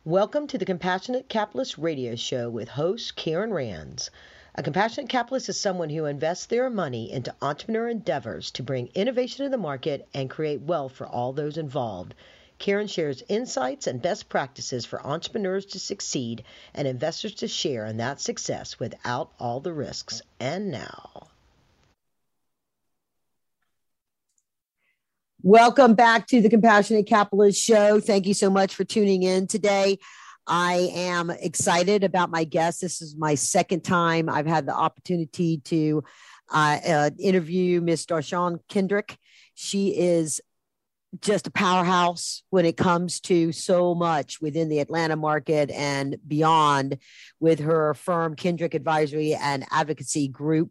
Welcome to the Compassionate Capitalist Radio Show with host Karen Rands. A compassionate capitalist is someone who invests their money into entrepreneur endeavors to bring innovation to the market and create wealth for all those involved. Karen shares insights and best practices for entrepreneurs to succeed and investors to share in that success without all the risks. And now, welcome back to the Compassionate Capitalist Show. Thank you so much for tuning in today. I am excited about my guest. This is my second time I've had the opportunity to interview Ms. Darshan Kendrick. She is just a powerhouse when it comes to so much within the Atlanta market and beyond with her firm, Kendrick Advisory and Advocacy Group,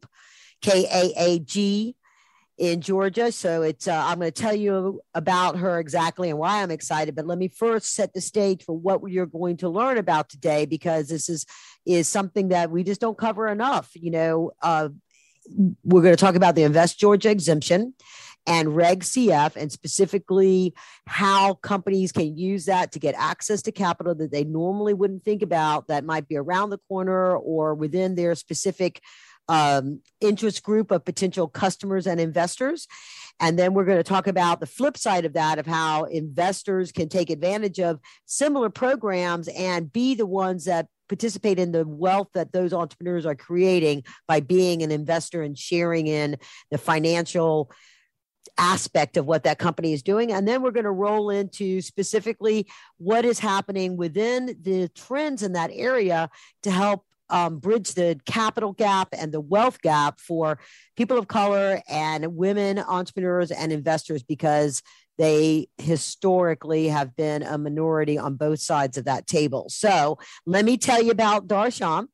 KAAG. In Georgia. So I'm going to tell you about her exactly and why I'm excited. But let me first set the stage for what you're going to learn about today, because this is something that we just don't cover enough. We're going to talk about the Invest Georgia exemption and Reg CF, and specifically how companies can use that to get access to capital that they normally wouldn't think about, that might be around the corner or within their specific interest group of potential customers and investors. And then we're going to talk about the flip side of that, of how investors can take advantage of similar programs and be the ones that participate in the wealth that those entrepreneurs are creating by being an investor and sharing in the financial aspect of what that company is doing. And then we're going to roll into specifically what is happening within the trends in that area to help bridge the capital gap and the wealth gap for people of color and women entrepreneurs and investors, because they historically have been a minority on both sides of that table. So let me tell you about Darshan.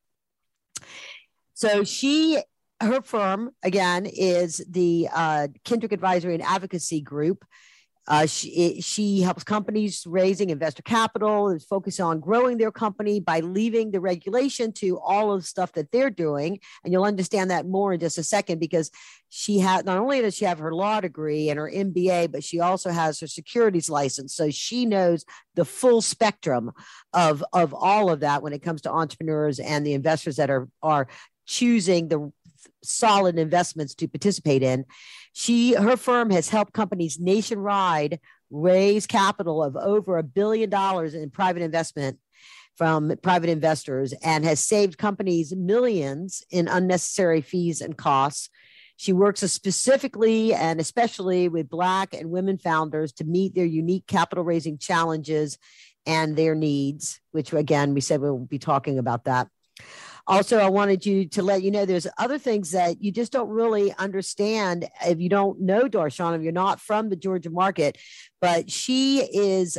So her firm, again, is the Kendrick Advisory and Advocacy Group. She helps companies raising investor capital, is focused on growing their company by leaving the regulation to all of the stuff that they're doing. And you'll understand that more in just a second, because not only does she have her law degree and her MBA, but she also has her securities license. So she knows the full spectrum of all of that when it comes to entrepreneurs and the investors that are choosing the solid investments to participate in. Her firm has helped companies nationwide raise capital of over $1 billion in private investment from private investors, and has saved companies millions in unnecessary fees and costs. She works specifically and especially with Black and women founders to meet their unique capital raising challenges and their needs, which again, we said we'll be talking about that. Also, I wanted you to let you know there's other things that you just don't really understand if you don't know Darshan, if you're not from the Georgia market. But she is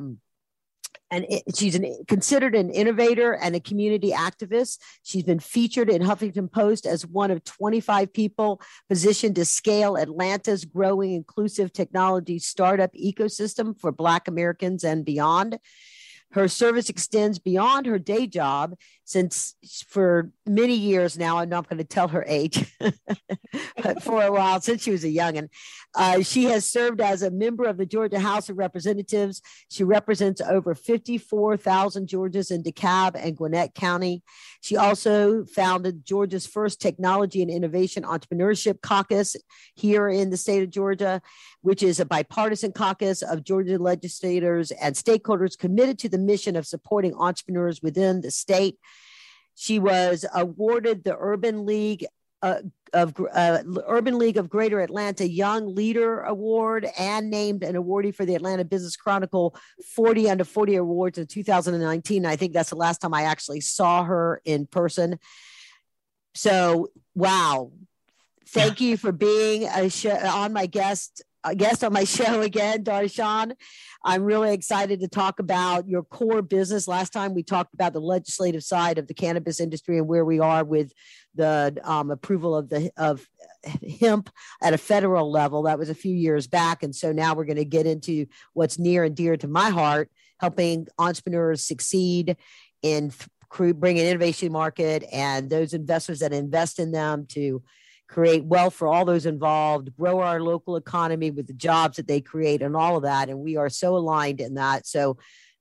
she's considered an innovator and a community activist. She's been featured in Huffington Post as one of 25 people positioned to scale Atlanta's growing inclusive technology startup ecosystem for Black Americans and beyond. Her service extends beyond her day job, since for many years now, I'm not going to tell her age, but for a while, since she was a youngin', she has served as a member of the Georgia House of Representatives. She represents over 54,000 Georgians in DeKalb and Gwinnett County. She also founded Georgia's first technology and innovation entrepreneurship caucus here in the state of Georgia, which is a bipartisan caucus of Georgia legislators and stakeholders committed to the mission of supporting entrepreneurs within the state. She was awarded the Urban League of Greater Atlanta Young Leader Award, and named an awardee for the Atlanta Business Chronicle 40 Under 40 Awards in 2019. I think that's the last time I actually saw her in person. So, wow. Thank you for being a guest on my show again, Darshan. I'm really excited to talk about your core business. Last time we talked about the legislative side of the cannabis industry and where we are with the approval of hemp at a federal level. That was a few years back. And so now we're going to get into what's near and dear to my heart, helping entrepreneurs succeed in bringing innovation to market, and those investors that invest in them to create wealth for all those involved, grow our local economy with the jobs that they create and all of that. And we are so aligned in that. So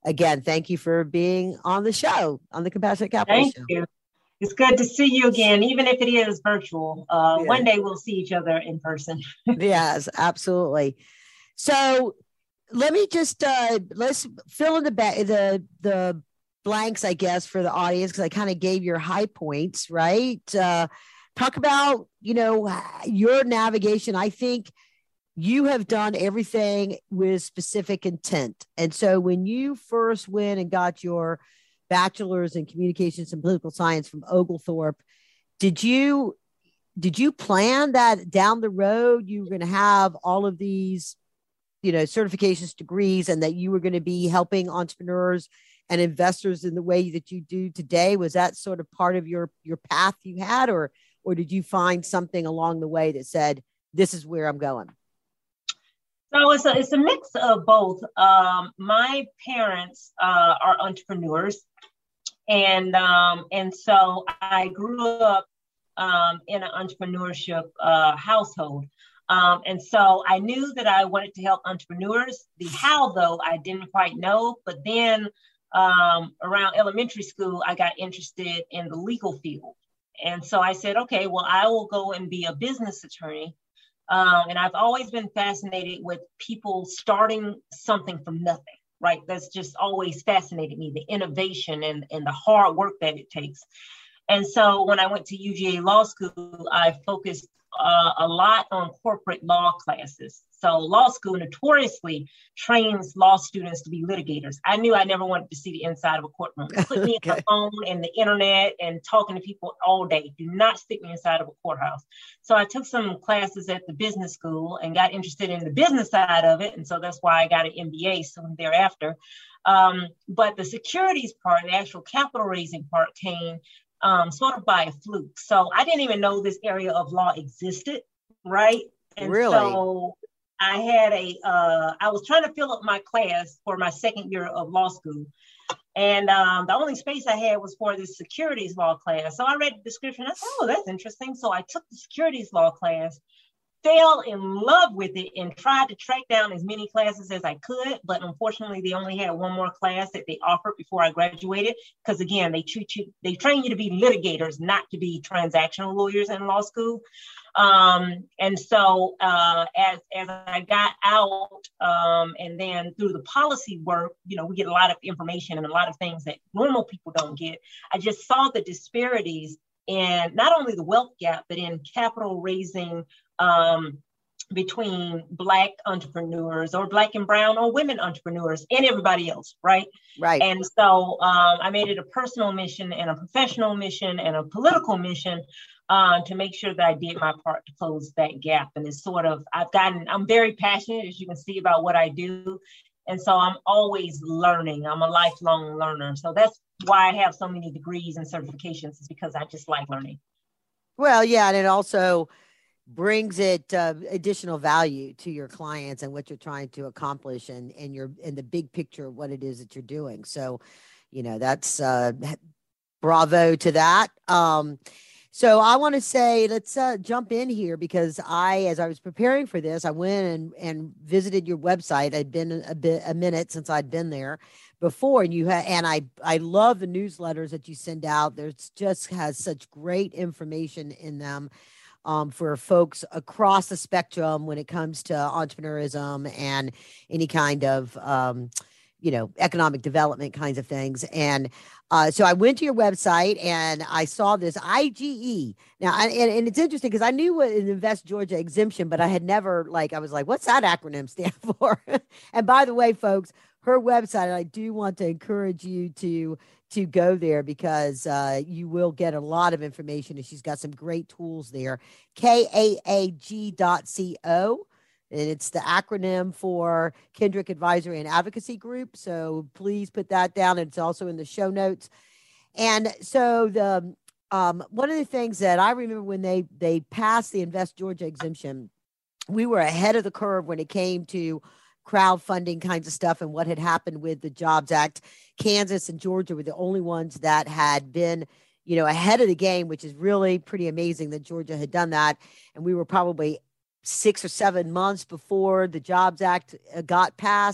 again, thank you for being on the show, on the Compassionate Capitalist Thank Show. you. It's good to see you again, even if it is virtual. Yeah. One day we'll see each other in person. Yes, absolutely. So let me just let's fill in the blanks, I guess, for the audience, because I kind of gave your high points, right? Talk about, your navigation. I think you have done everything with specific intent. And so when you first went and got your bachelor's in communications and political science from Oglethorpe, did you plan that down the road you were going to have all of these, certifications, degrees, and that you were going to be helping entrepreneurs and investors in the way that you do today? Was that sort of part of your path you had, or did you find something along the way that said, this is where I'm going? So it's a mix of both. My parents are entrepreneurs, and so I grew up in an entrepreneurship household. And so I knew that I wanted to help entrepreneurs. The how, though, I didn't quite know. But then around elementary school, I got interested in the legal field. And so I said, okay, well, I will go and be a business attorney. And I've always been fascinated with people starting something from nothing, right? That's just always fascinated me, the innovation and the hard work that it takes. And so when I went to UGA Law School, I focused a lot on corporate law classes. So law school notoriously trains law students to be litigators. I knew I never wanted to see the inside of a courtroom. Put me on the phone and the internet and talking to people all day. Do not stick me inside of a courthouse. So I took some classes at the business school and got interested in the business side of it. And so that's why I got an MBA soon thereafter. But the securities part, the actual capital raising part came sort of by a fluke. So I didn't even know this area of law existed, right? And really? So I had I was trying to fill up my class for my second year of law school. And the only space I had was for this securities law class. So I read the description. I said, oh, that's interesting. So I took the securities law class, fell in love with it, and tried to track down as many classes as I could. But unfortunately, they only had one more class that they offered before I graduated. Because again, they train you to be litigators, not to be transactional lawyers in law school. And so as I got out, and then through the policy work, we get a lot of information and a lot of things that normal people don't get. I just saw the disparities in not only the wealth gap, but in capital raising between Black entrepreneurs or Black and brown or women entrepreneurs and everybody else, right? Right. And so I made it a personal mission and a professional mission and a political mission to make sure that I did my part to close that gap. And it's sort of, I'm very passionate, as you can see, about what I do. And so I'm always learning. I'm a lifelong learner. So that's why I have so many degrees and certifications, is because I just like learning. Well, yeah. And it also brings it additional value to your clients and what you're trying to accomplish and in the big picture of what it is that you're doing. So, that's bravo to that. So I want to say, let's jump in here, because as I was preparing for this, I went and visited your website. I'd been a minute since I'd been there before, and I love the newsletters that you send out. There's just has such great information in them for folks across the spectrum when it comes to entrepreneurism and any kind of economic development kinds of things. And so I went to your website and I saw this IGE. Now, and it's interesting because I knew what an Invest Georgia exemption, but I had never, I was like, what's that acronym stand for? And by the way, folks, her website, I do want to encourage you to go there, because you will get a lot of information, and she's got some great tools there. KAAG.co. And it's the acronym for Kendrick Advisory and Advocacy Group. So please put that down. And it's also in the show notes. And so one of the things that I remember when they passed the Invest Georgia exemption, we were ahead of the curve when it came to crowdfunding kinds of stuff and what had happened with the Jobs Act. Kansas and Georgia were the only ones that had been, ahead of the game, which is really pretty amazing that Georgia had done that. And we were probably 6 or 7 months before the Jobs Act got passed.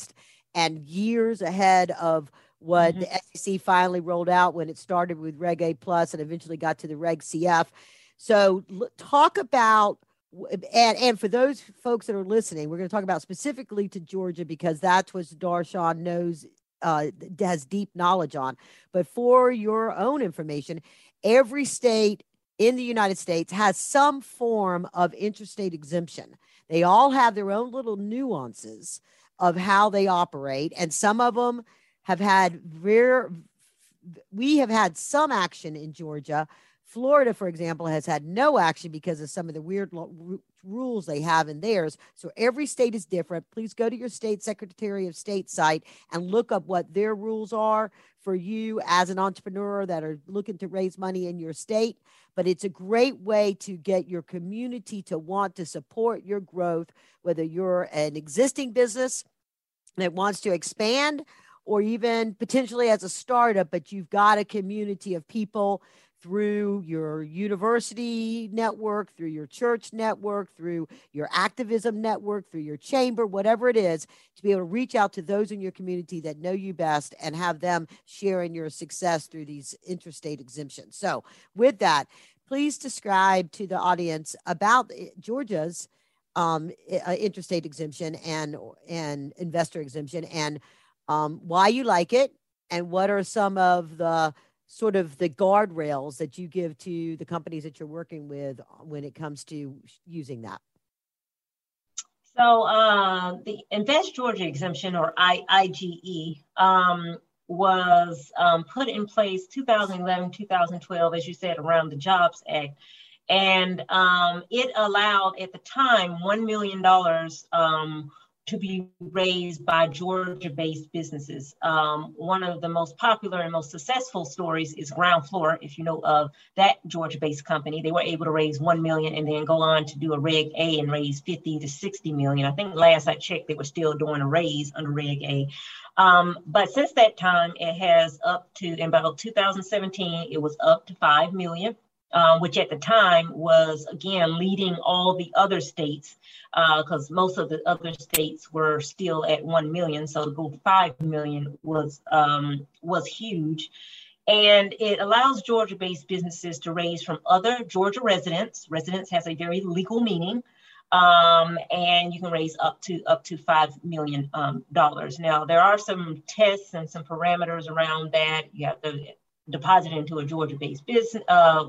and years ahead of what Mm-hmm. the SEC finally rolled out when it started with Reg A plus and eventually got to the Reg CF. So talk about, and for those folks that are listening, we're going to talk about specifically to Georgia because that's what Darshan knows, has deep knowledge on. But for your own information, every state in the United States has some form of interstate exemption. They all have their own little nuances of how they operate, and some of them have had we have had some action in Georgia. Florida, for example, has had no action because of some of the weird rules they have in theirs. So every state is different. Please go to your state Secretary of State site and look up what their rules are for you as an entrepreneur that are looking to raise money in your state. But it's a great way to get your community to want to support your growth, whether you're an existing business that wants to expand or even potentially as a startup, but you've got a community of people through your university network, through your church network, through your activism network, through your chamber, whatever it is, to be able to reach out to those in your community that know you best and have them share in your success through these interstate exemptions. So with that, please describe to the audience about Georgia's interstate exemption and investor exemption, and why you like it, and what are some of the sort of the guardrails that you give to the companies that you're working with when it comes to using that. So the Invest Georgia exemption, or IGE, was put in place 2011, 2012, as you said, around the Jobs Act. And it allowed at the time $1 million to be raised by Georgia-based businesses. One of the most popular and most successful stories is Ground Floor. If you know of that Georgia-based company, they were able to raise $1 million and then go on to do a Reg A and raise 50 to 60 million. I think last I checked, they were still doing a raise under Reg A. But since that time, it has up to, in about 2017, it was up to 5 million. Which at the time was, again, leading all the other states, because most of the other states were still at 1 million. So to go 5 million was huge. And it allows Georgia-based businesses to raise from other Georgia residents. Residents has a very legal meaning. And you can raise up to $5 million. Now, there are some tests and some parameters around that. You have to deposit into a Georgia-based business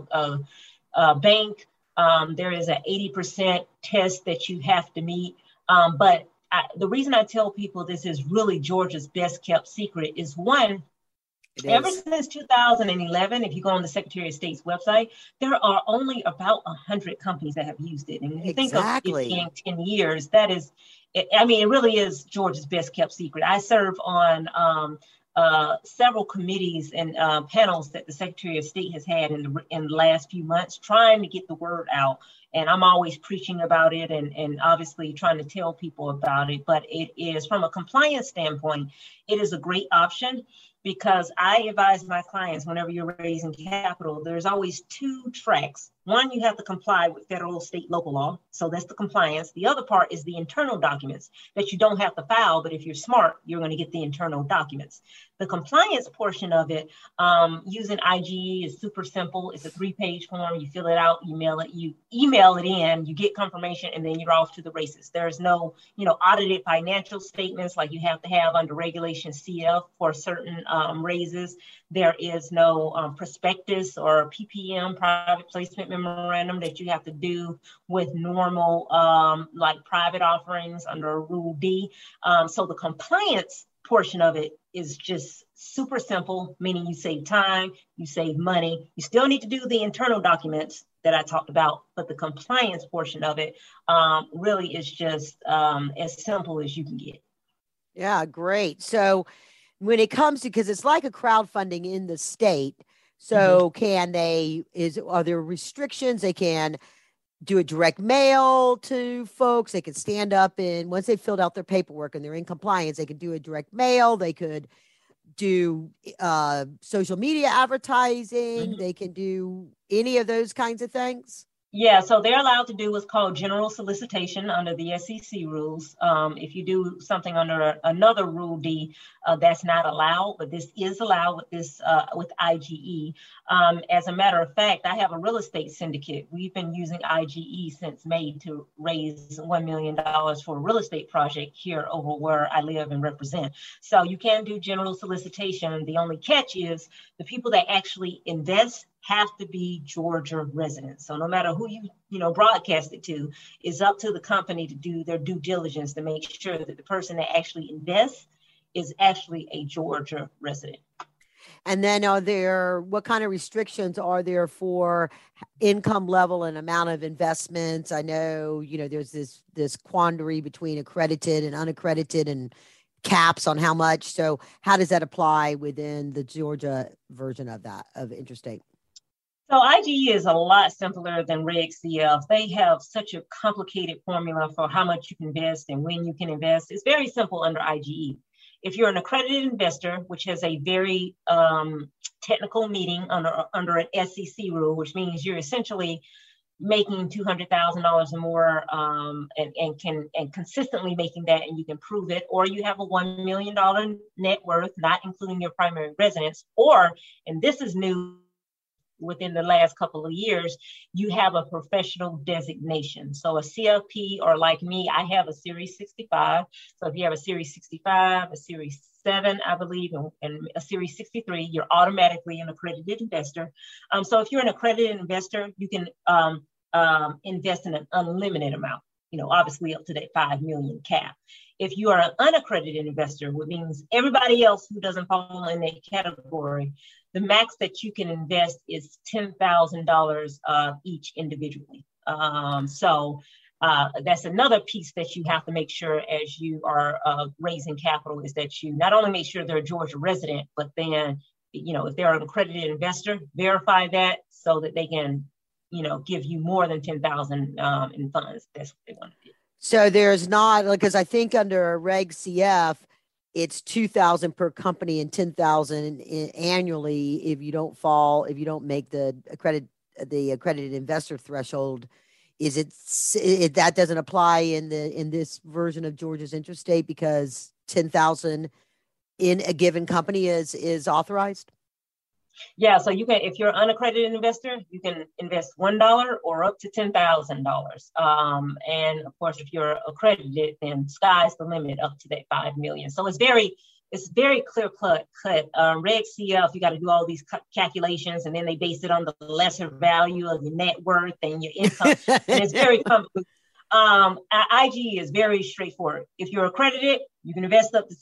bank. There is an 80% test that you have to meet. But the reason I tell people this is really Georgia's best kept secret is, one, ever since 2011, if you go on the Secretary of State's website, there are only about 100 companies that have used it. And if you think of it being 10 years, that is, it really is Georgia's best kept secret. I serve on several committees and panels that the Secretary of State has had in the last few months, trying to get the word out. And I'm always preaching about it and obviously trying to tell people about it. But it is, from a compliance standpoint, it is a great option, because I advise my clients, whenever you're raising capital, there's always two tracks. One, you have to comply with federal, state, local law. So that's the compliance. The other part is the internal documents that you don't have to file, but if you're smart, you're going to get the internal documents. The compliance portion of it, using IGE, is super simple. It's a 3-page form. You fill it out, you email it in, you get confirmation, and then you're off to the races. There's no, audited financial statements like you have to have under Regulation CF for certain raises. There is no prospectus or PPM, private placement memorandum, that you have to do with normal like private offerings under Rule D. So the compliance portion of it is just super simple, meaning you save time, you save money. You still need to do the internal documents that I talked about, but the compliance portion of it really is just as simple as you can get. Yeah, great. So when it comes to, because it's like a crowdfunding in the state, so are there restrictions? They can do a direct mail to folks. They could stand up, and once they filled out their paperwork and they're in compliance, they could do a direct mail. They could do social media advertising. They can do any of those kinds of things. Yeah, so they're allowed to do what's called general solicitation under the SEC rules. If you do something under another Rule D, that's not allowed, but this is allowed with this with IGE. As a matter of fact, I have a real estate syndicate. We've been using IGE since May to raise $1 million for a real estate project here over where I live and represent. So you can do general solicitation. The only catch is the people that actually invest have to be Georgia residents. So no matter who you broadcast it to, it's up to the company to do their due diligence to make sure that the person that actually invests is actually a Georgia resident. And then what kind of restrictions are there for income level and amount of investments? I know, there's this quandary between accredited and unaccredited and caps on how much. So how does that apply within the Georgia version of that, of Interstate? So IGE is a lot simpler than Reg CF. They have such a complicated formula for how much you can invest and when you can invest. It's very simple under IGE. If you're an accredited investor, which has a very technical meaning under an SEC rule, which means you're essentially making $200,000 or more and consistently making that, and you can prove it, or you have a $1 million net worth, not including your primary residence, or, and this is new within the last couple of years, you have a professional designation. So a CFP, or like me, I have a Series 65. So if you have a Series 65, a Series 7, I believe, and a Series 63, you're automatically an accredited investor. So if you're an accredited investor, you can invest in an unlimited amount, obviously up to that 5 million cap. If you are an unaccredited investor, which means everybody else who doesn't fall in that category, the max that you can invest is $10,000 each individually. So that's another piece that you have to make sure as you are raising capital, is that you not only make sure they're a Georgia resident, but then, if they're an accredited investor, verify that so that they can, give you more than 10,000 in funds. That's what they want to do. So there's not, because I think under Reg CF, it's 2,000 per company and 10,000 annually if you don't make the accredited investor threshold. Is it that doesn't apply in this version of Georgia's Interstate because 10,000 in a given company is authorized? Yeah, so you can, if you're an unaccredited investor, you can invest $1 or up to $10,000. And of course, if you're accredited, then sky's the limit up to that 5 million. So it's very clear cut. Reg CF, you got to do all these calculations, and then they base it on the lesser value of your net worth and your income. And it's very complicated. IG is very straightforward. If you're accredited, you can invest up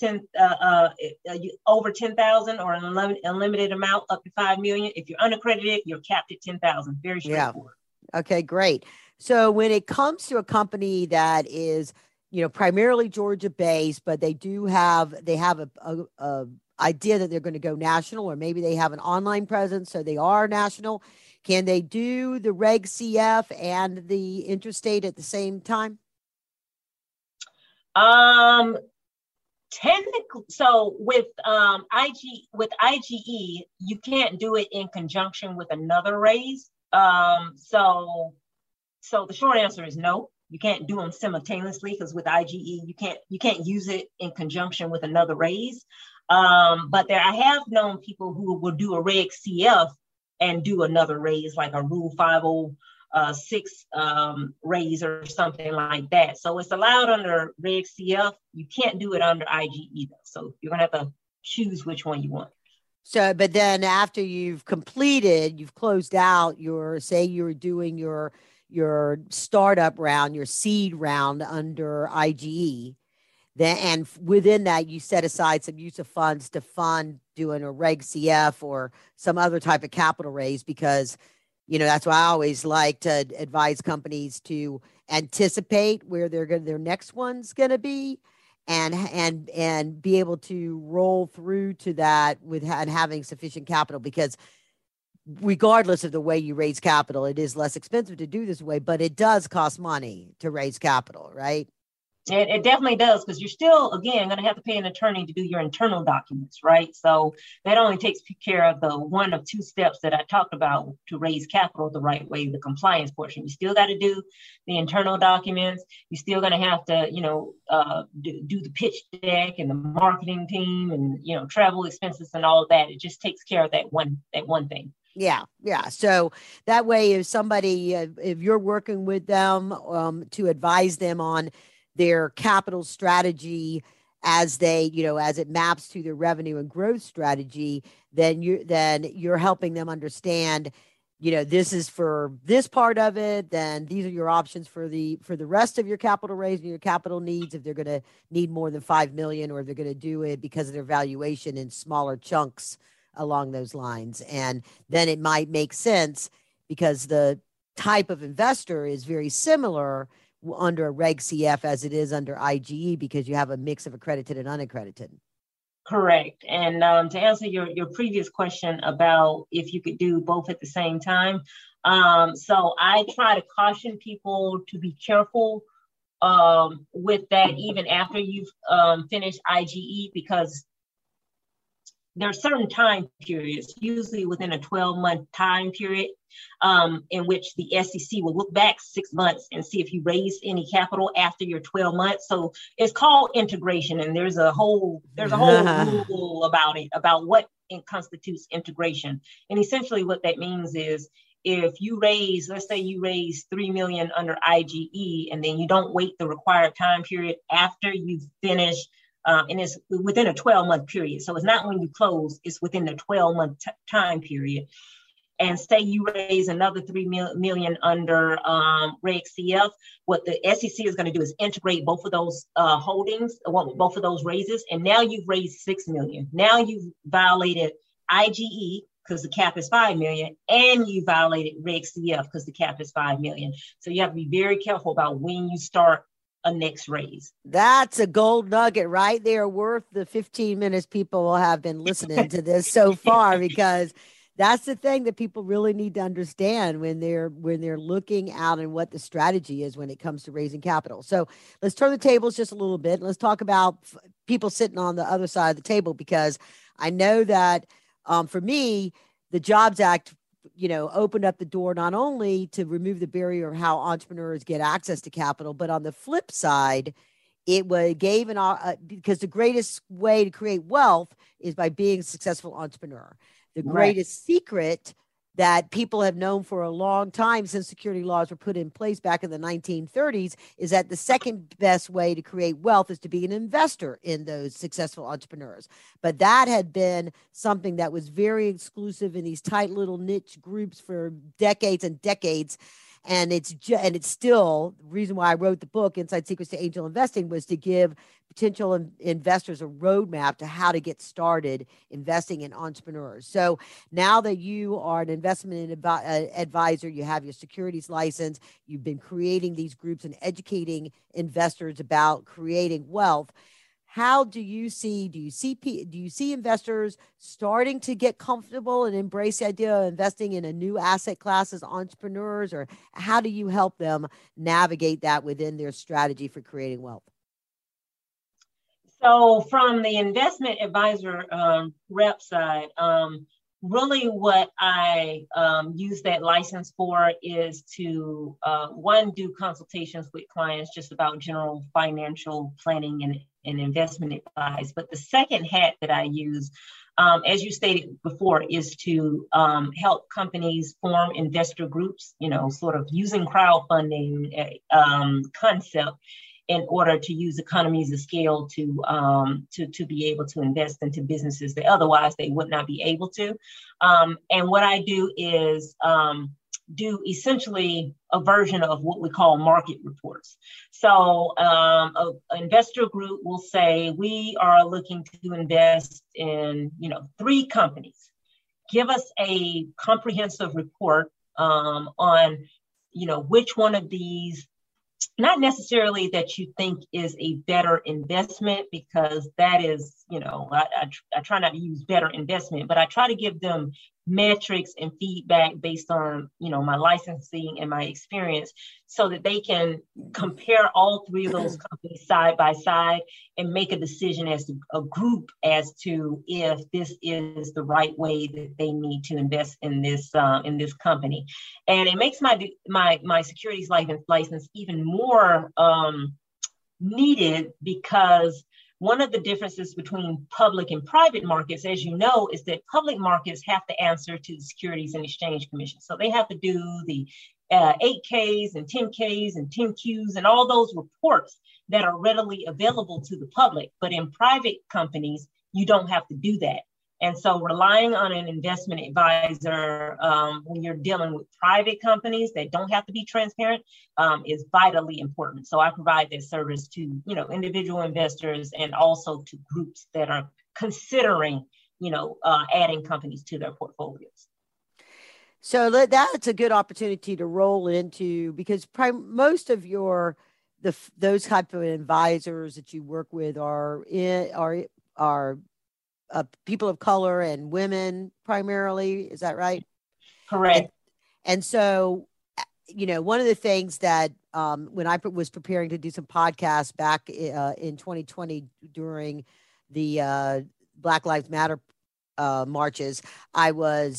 to over 10,000 or an unlimited amount up to 5 million. If you're unaccredited, you're capped at 10,000. Very straightforward. Yeah. Okay, great. So when it comes to a company that is, primarily Georgia based, but they have a idea that they're going to go national, or maybe they have an online presence, so they are national. Can they do the Reg CF and the Interstate at the same time? Technically, so with IGE, you can't do it in conjunction with another raise. So the short answer is no. You can't do them simultaneously, because with IGE, you can't use it in conjunction with another raise. But I have known people who will do a Reg CF and do another raise, like a Rule 506 raise or something like that. So it's allowed under Reg CF. You can't do it under IGE though. So you're gonna have to choose which one you want. So, but then after you've closed out you're doing your startup round, your seed round under IGE. And within that, you set aside some use of funds to fund doing a Reg CF or some other type of capital raise, because, that's why I always like to advise companies to anticipate where their next one's going to be, and be able to roll through to that and having sufficient capital, because regardless of the way you raise capital, it is less expensive to do this way, but it does cost money to raise capital, right? It definitely does, because you're still, again, going to have to pay an attorney to do your internal documents, right? So that only takes care of the one of two steps that I talked about to raise capital the right way, the compliance portion. You still got to do the internal documents. You're still going to have to, do the pitch deck and the marketing team and, travel expenses and all of that. It just takes care of that one thing. Yeah. So that way, if somebody, if you're working with them to advise them on their capital strategy as they, as it maps to their revenue and growth strategy, then you're helping them understand, this is for this part of it. Then these are your options for the rest of your capital raise and your capital needs. If they're going to need more than 5 million, or if they're going to do it because of their valuation in smaller chunks along those lines. And then it might make sense because the type of investor is very similar under a Reg CF as it is under IGE, because you have a mix of accredited and unaccredited. Correct. And to answer your previous question about if you could do both at the same time. So I try to caution people to be careful with that, even after you've finished IGE, because there are certain time periods, usually within a 12-month time period, in which the SEC will look back 6 months and see if you raised any capital after your 12 months. So it's called integration, and there's a whole rule about it, about what constitutes integration. And essentially what that means is, if you raise, let's say you raise 3 million under IGE, and then you don't wait the required time period after you've finished, and it's within a 12-month period. So it's not when you close, it's within the 12-month time period. And say you raise another 3 million under Reg CF, what the SEC is going to do is integrate both of those holdings, both of those raises. And now you've raised 6 million. Now you've violated IGE because the cap is 5 million, and you violated Reg CF because the cap is 5 million. So you have to be very careful about when you start a next raise. That's a gold nugget right there, worth the 15 minutes people will have been listening to this so far, because that's the thing that people really need to understand when they're looking out and what the strategy is when it comes to raising capital. So let's turn the tables just a little bit. Let's talk about people sitting on the other side of the table, because I know that for me, the Jobs Act opened up the door not only to remove the barrier of how entrepreneurs get access to capital, but on the flip side, it gave because the greatest way to create wealth is by being a successful entrepreneur. The greatest secret that people have known for a long time since security laws were put in place back in the 1930s is that the second best way to create wealth is to be an investor in those successful entrepreneurs. But that had been something that was very exclusive in these tight little niche groups for decades and decades. And it's still the reason why I wrote the book, Inside Secrets to Angel Investing, was to give potential investors a roadmap to how to get started investing in entrepreneurs. So now that you are an investment advisor, you have your securities license, you've been creating these groups and educating investors about creating wealth. How do you see investors starting to get comfortable and embrace the idea of investing in a new asset class as entrepreneurs, or how do you help them navigate that within their strategy for creating wealth? So from the investment advisor rep side, really what I use that license for is to, one, do consultations with clients just about general financial planning and investment advice. But the second hat that I use, as you stated before, is to help companies form investor groups, sort of using crowdfunding concept in order to use economies of scale to be able to invest into businesses that otherwise they would not be able to. And what I do is do essentially a version of what we call market reports. So an investor group will say, we are looking to invest in 3 companies. Give us a comprehensive report on which one of these, not necessarily that you think is a better investment, because that is, I try not to use better investment, but I try to give them metrics and feedback based on, my licensing and my experience, so that they can compare all three of those companies side by side and make a decision as to a group as to if this is the right way that they need to invest in this company. And it makes my securities license even more needed, because one of the differences between public and private markets, as you know, is that public markets have to answer to the Securities and Exchange Commission. So they have to do the 8Ks and 10Ks and 10Qs and all those reports that are readily available to the public. But in private companies, you don't have to do that. And so relying on an investment advisor when you're dealing with private companies that don't have to be transparent is vitally important. So I provide this service to, individual investors and also to groups that are considering, adding companies to their portfolios. So that's a good opportunity to roll into, because most of those type of advisors that you work with are people of color and women primarily. Is that right? Correct. And so, one of the things that when I was preparing to do some podcasts back in 2020 during the Black Lives Matter marches, I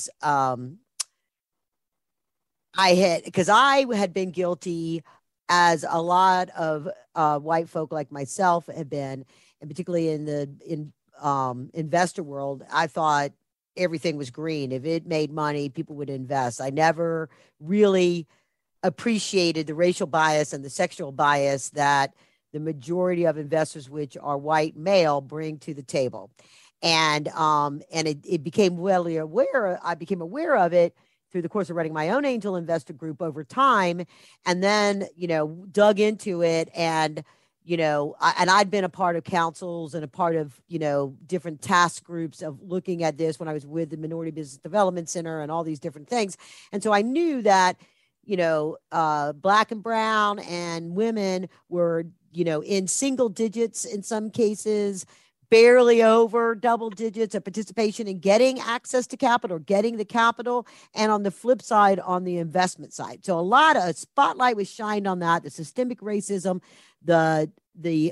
had been guilty, as a lot of white folk like myself have been, and particularly in investor world, I thought everything was green. If it made money, people would invest. I never really appreciated the racial bias and the sexual bias that the majority of investors, which are white male, bring to the table. And it became I became aware of it through the course of running my own angel investor group over time, and then, dug into it. And I'd been a part of councils and a part of, different task groups of looking at this when I was with the Minority Business Development Center and all these different things. And so I knew that, Black and brown and women were, in single digits in some cases, barely over double digits of participation in getting access to capital, getting the capital, and on the flip side, on the investment side. So a lot of spotlight was shined on that, the systemic racism, it's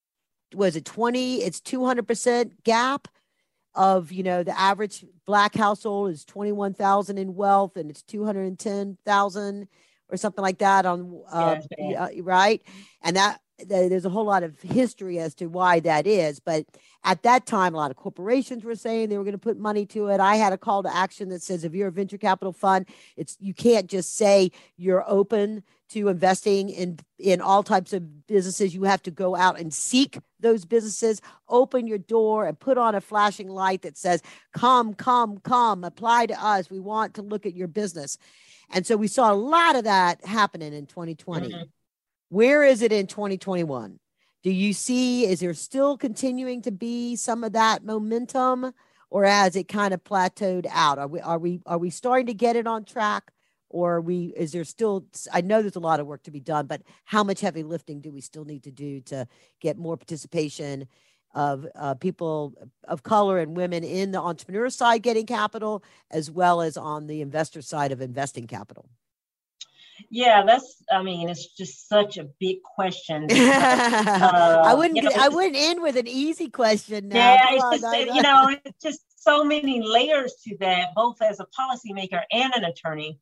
200% gap of, the average Black household is 21,000 in wealth, and it's 210,000 or something like that on, right. And there's a whole lot of history as to why that is. But at that time, a lot of corporations were saying they were going to put money to it. I had a call to action that says, if you're a venture capital fund, you can't just say you're open to investing in all types of businesses. You have to go out and seek those businesses, open your door and put on a flashing light that says, come, apply to us. We want to look at your business. And so we saw a lot of that happening in 2020. Mm-hmm. Where is it in 2021? Do you see, is there still continuing to be some of that momentum, or has it kind of plateaued out? Are we starting to get it on track, or is there still, I know there's a lot of work to be done, but how much heavy lifting do we still need to do to get more participation of people of color and women in the entrepreneur side getting capital, as well as on the investor side of investing capital? Yeah, it's just such a big question. I wouldn't end with an easy question now. Yeah, it's just so many layers to that, both as a policymaker and an attorney.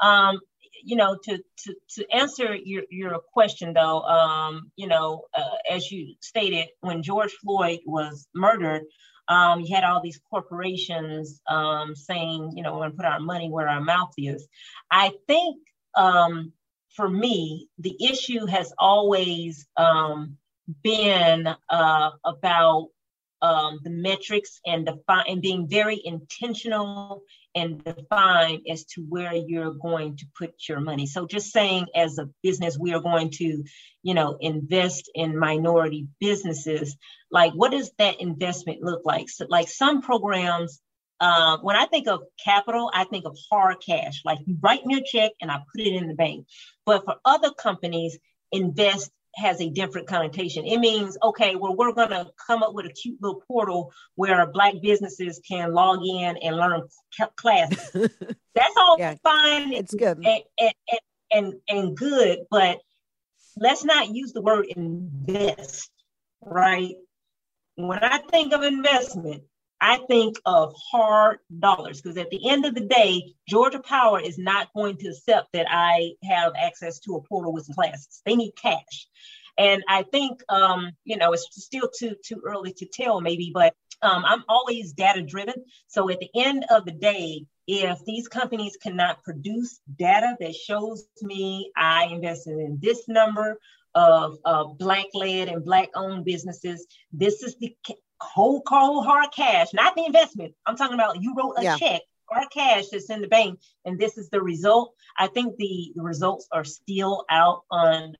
To answer your question though, as you stated, when George Floyd was murdered, you had all these corporations saying, we're going to put our money where our mouth is. I think for me, the issue has always been about the metrics and being very intentional and defined as to where you're going to put your money. So just saying, as a business, we are going to, invest in minority businesses. Like, what does that investment look like? So, like some programs, when I think of capital, I think of hard cash. Like, you write me a check and I put it in the bank. But for other companies, invest has a different connotation. It means, okay, well, we're going to come up with a cute little portal where Black businesses can log in and learn classes. That's all fine. It's good. And good, but let's not use the word invest, right? When I think of investment, I think of hard dollars, because at the end of the day, Georgia Power is not going to accept that I have access to a portal with some classes. They need cash. And I think, it's still too early to tell maybe, but I'm always data driven. So at the end of the day, if these companies cannot produce data that shows me I invested in this number of Black-led and Black-owned businesses, this is the cold hard cash, not the investment. I'm talking about you wrote a check or cash that's in the bank, and this is the result. I think the results are still out on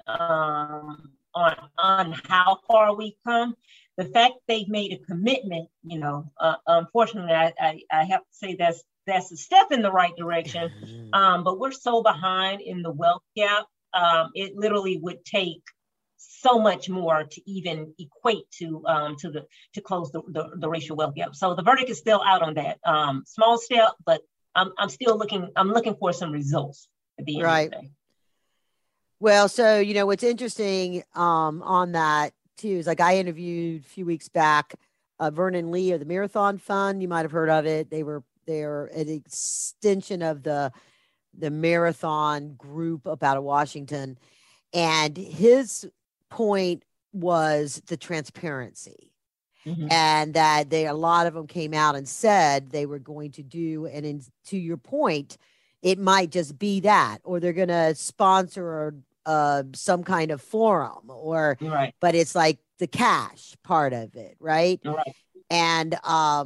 how far we come. The fact they've made a commitment, unfortunately, I have to say that's a step in the right direction. But we're so behind in the wealth gap. It literally would take so much more to even equate to close the racial wealth gap. So the verdict is still out on that. Small step, but I'm still looking for some results at the end of the day. Well, so what's interesting on that too is, like, I interviewed a few weeks back Vernon Lee of the Marathon Fund. You might have heard of it. They're an extension of the Marathon group up out of Washington, and his point was the transparency, and that a lot of them came out and said they were going to do, and to your point, it might just be that, or they're going to sponsor some kind of forum, but it's like the cash part of it, right? And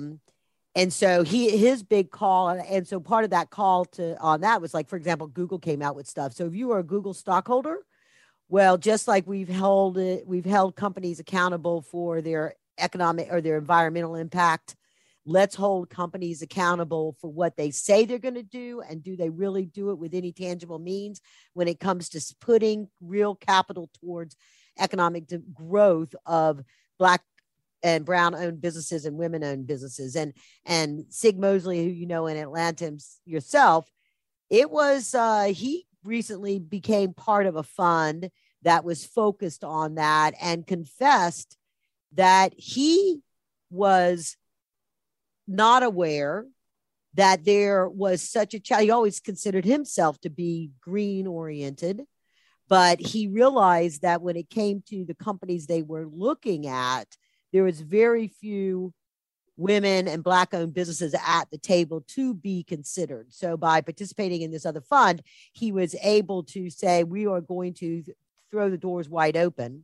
so his big call, and so part of that call on that was, like, for example, Google came out with stuff. So if you are a Google stockholder, well, just like we've held companies accountable for their economic or their environmental impact, let's hold companies accountable for what they say they're going to do, and do they really do it with any tangible means when it comes to putting real capital towards economic growth of Black and Brown-owned businesses and women-owned businesses. And Sig Mosley, who you know in Atlanta yourself, it was he recently became part of a fund that was focused on that, and confessed that he was not aware that there was such a challenge. He always considered himself to be green oriented, but he realized that when it came to the companies they were looking at, there was very few women and Black owned businesses at the table to be considered. So by participating in this other fund, he was able to say, we are going to throw the doors wide open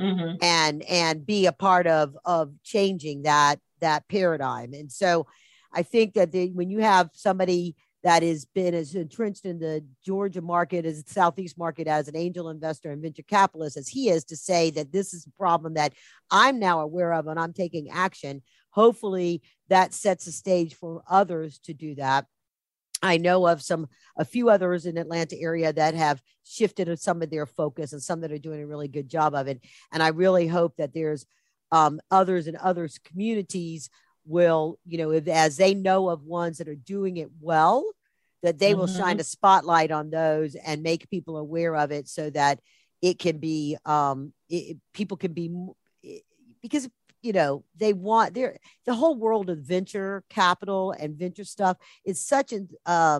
and be a part of changing that paradigm. And so I think that when you have somebody that has been as entrenched in the Georgia market, as the Southeast market, as an angel investor and venture capitalist as he is, to say that this is a problem that I'm now aware of and I'm taking action, hopefully that sets the stage for others to do that. I know of a few others in Atlanta area that have shifted some of their focus, and some that are doing a really good job of it. And I really hope that there's others in others communities will, as they know of ones that are doing it well, that they will shine a spotlight on those and make people aware of it, so that it can be, people can be, because they want the whole world of venture capital and venture stuff is such an,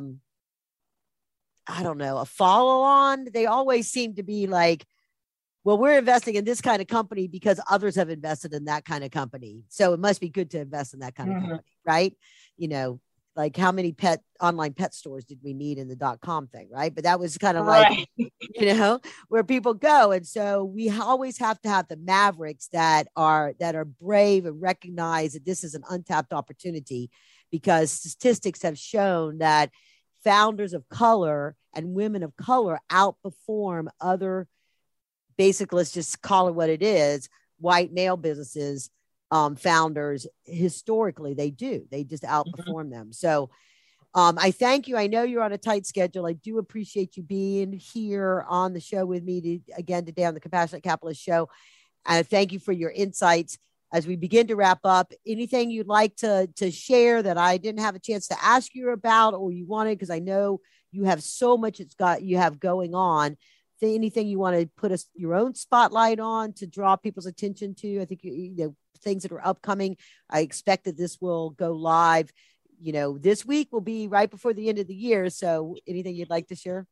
I don't know, a follow on. They always seem to be like, well, we're investing in this kind of company because others have invested in that kind of company, so it must be good to invest in that kind of company, right? Like how many online pet stores did we need in the .com thing, right? But that was kind of like, where people go. And so we always have to have the mavericks that are brave and recognize that this is an untapped opportunity, because statistics have shown that founders of color and women of color outperform other, basically, let's just call it what it is, white male businesses, founders. Historically, they just outperform them. So I thank you. I know you're on a tight schedule. I do appreciate you being here on the show with me again today on the Compassionate Capitalist Show. Thank you for your insights. As we begin to wrap up, anything you'd like to share that I didn't have a chance to ask you about or you wanted, because I know you have so much you have going on. Anything you want to put your own spotlight on to draw people's attention to? I think things that are upcoming. I expect that this will go live. This week will be right before the end of the year. So anything you'd like to share?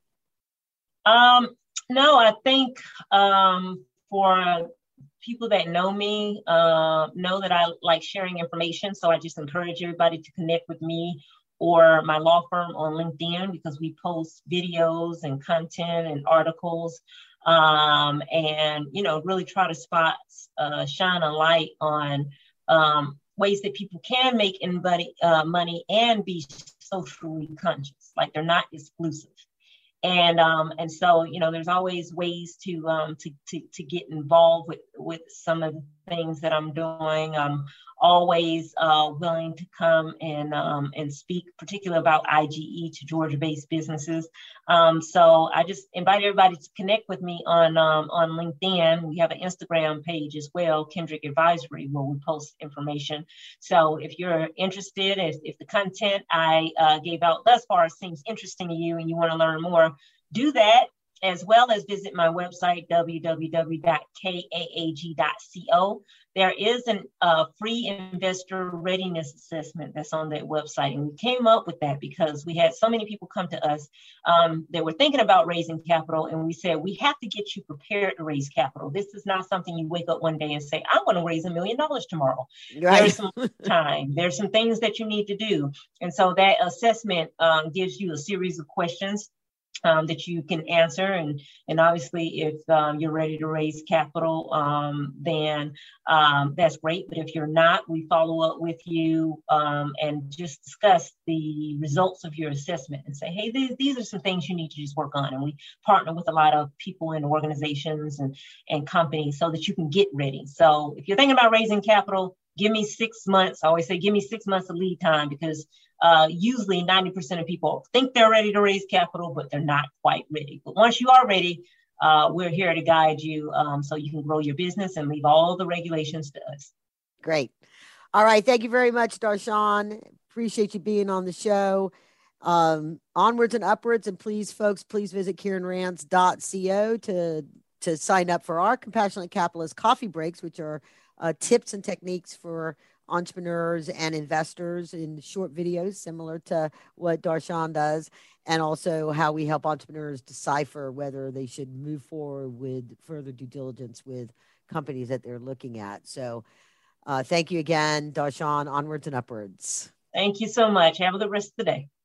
No, I think for people that know me, know that I like sharing information. So I just encourage everybody to connect with me or my law firm on LinkedIn, because we post videos and content and articles, and, really try to shine a light on ways that people can make money and be socially conscious, like they're not exclusive. And so, there's always ways to get involved with some of the things that I'm doing. I'm always willing to come and speak, particularly about IGE to Georgia-based businesses. So I just invite everybody to connect with me on LinkedIn. We have an Instagram page as well, Kendrick Advisory, where we post information. So if you're interested, if the content I gave out thus far seems interesting to you and you want to learn more, do that, as well as visit my website, www.kaag.co. There is a free investor readiness assessment that's on that website. And we came up with that because we had so many people come to us that were thinking about raising capital. And we said, we have to get you prepared to raise capital. This is not something you wake up one day and say, I want to raise $1 million tomorrow. Right. There's some time. There's some things that you need to do. And so that assessment gives you a series of questions that you can answer. And obviously, if you're ready to raise capital, then that's great. But if you're not, we follow up with you and just discuss the results of your assessment and say, hey, these are some things you need to just work on. And we partner with a lot of people and organizations and companies so that you can get ready. So if you're thinking about raising capital, give me 6 months. I always say, give me 6 months of lead time, because usually 90% of people think they're ready to raise capital, but they're not quite ready. But once you are ready, we're here to guide you so you can grow your business and leave all the regulations to us. Great. All right. Thank you very much, Darshan. Appreciate you being on the show. Onwards and upwards. And please, folks, please visit KieranRance.co to sign up for our Compassionate Capitalist coffee breaks, which are tips and techniques for entrepreneurs and investors in short videos, similar to what Darshan does, and also how we help entrepreneurs decipher whether they should move forward with further due diligence with companies that they're looking at. So thank you again, Darshan. Onwards and upwards. Thank you so much. Have a good rest of the day.